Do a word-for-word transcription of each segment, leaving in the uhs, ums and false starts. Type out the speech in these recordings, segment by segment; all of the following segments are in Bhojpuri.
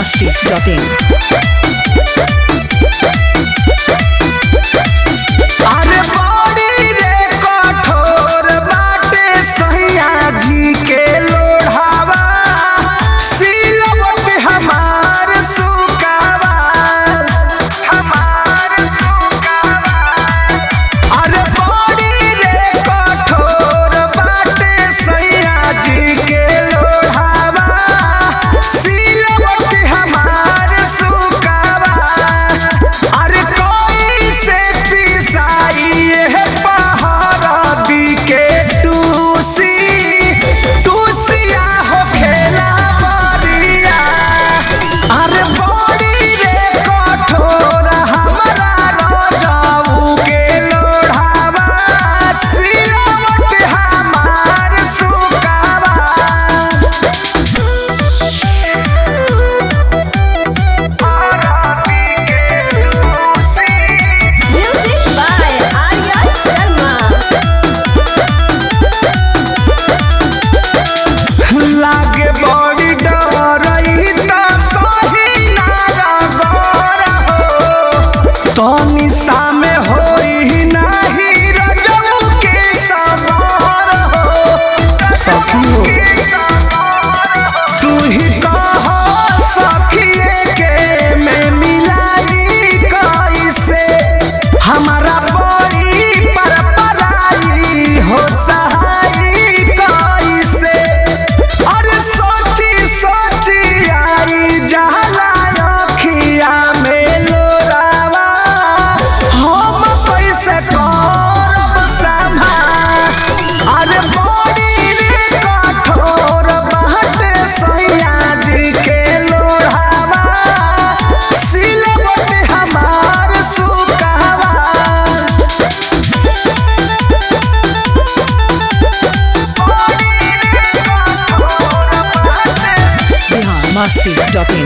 masti dot in. अरे बड़ी रे कठोर बाटे सैया जी के लोढ़ावा, सिलवट हमार सुकावा, हमार सुकावा। अरे बड़ी रे कठोर बाटे सैया जी के लोढ़ावा, सिलवट हमार सुकावा। अरे कोई से पिसाई है पहाड़ दी के टूसी, टूसिया हो खेला बरिया। अरे बड़ी रे कठोर हमारा राजाऊ के लोढ़ावा, सिलवट हमार सुकावा। Music by Arya Sharma. लागे बड़ी डरई त सही नारा गौर हो, तनी सामे होई नाही रजऊ के सवार हो। सखी हो तू ही कह सखिए के में मिलाई कैसे, हमारा बड़ी पर पराई हो सहाई कैसे। अरे सोची सोची आई जहला अखिया में लोरावा, हम कैसे करब संभाल। अरे बड़ी रे कठोर बाटे सैया जी के लोढ़ावा, सिलवट हमार सुकावा। Bihar masti dot in.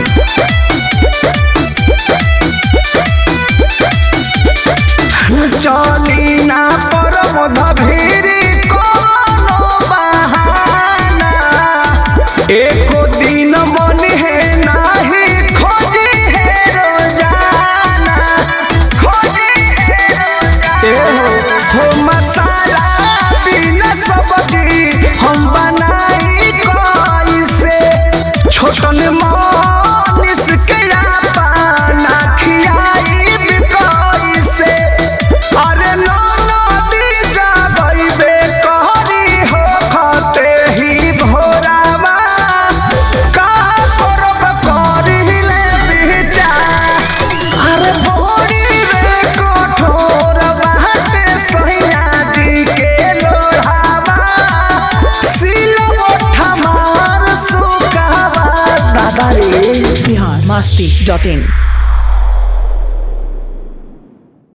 चली ना परमध भीरी कोनो बहाना, एको दिन मन है नाही खोजी है रोजाना, खोजी है रोजाना। एहो हो मसाला बिना सब्जी हम बनाई कैसे, छोटन मानिस के पाना खियाई कैसे। अरे नदी जाबे कहरी हो खते ही भोरावा, का करब करी ले बिचार। अरे बड़ी रे कठोर बाटे सैया जी के लोढ़ावा, सिलवट हमार सुकावा। दादा रे Bihar masti dot in.